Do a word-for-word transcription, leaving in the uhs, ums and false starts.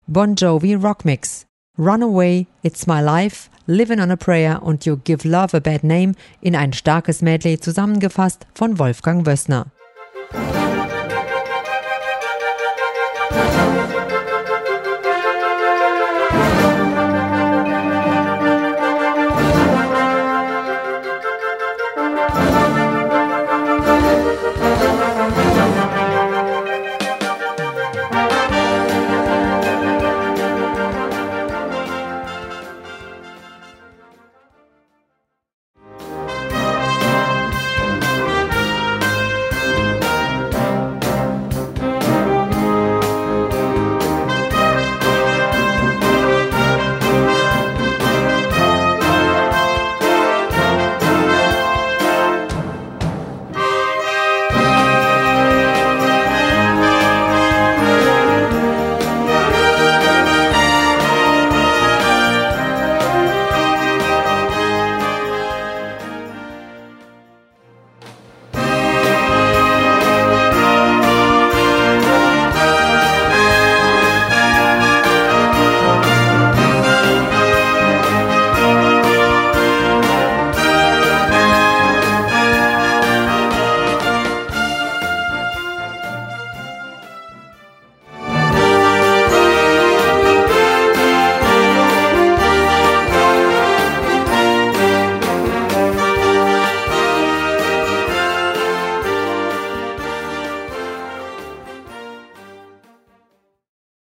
Bon Jovi Rockmix, Runaway, It's My Life, Living on a Prayer und You Give Love a Bad Name in ein starkes Medley zusammengefasst von Wolfgang Wössner.